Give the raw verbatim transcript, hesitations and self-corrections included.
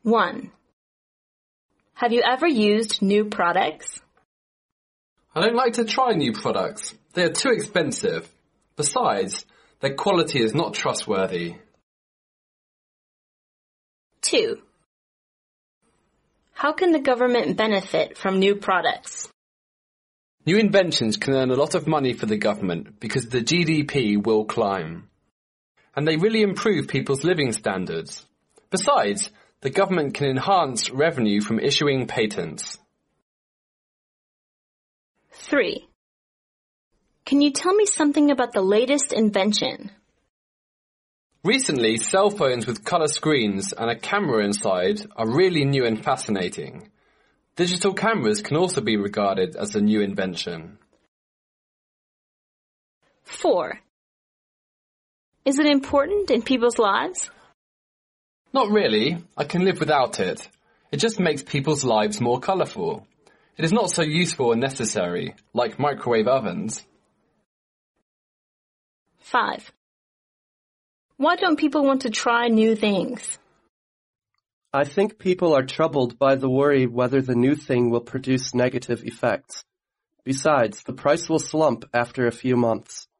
one. Have you ever used new products? I don't like to try new products. They are too expensive. Besides, their quality is not trustworthy. two. How can the government benefit from new products? New inventions can earn a lot of money for the government because the G D P will climb. And they really improve people's living standards. Besides, the government can enhance revenue from issuing patents. three. Can you tell me something about the latest invention? Recently, cell phones with colour screens and a camera inside are really new and fascinating. Digital cameras can also be regarded as a new invention. four. Is it important in people's lives? Not really. I can live without it. It just makes people's lives more colourful. It is not so useful and necessary, like microwave ovens. five. Why don't people want to try new things? I think people are troubled by the worry whether the new thing will produce negative effects. Besides, the price will slump after a few months.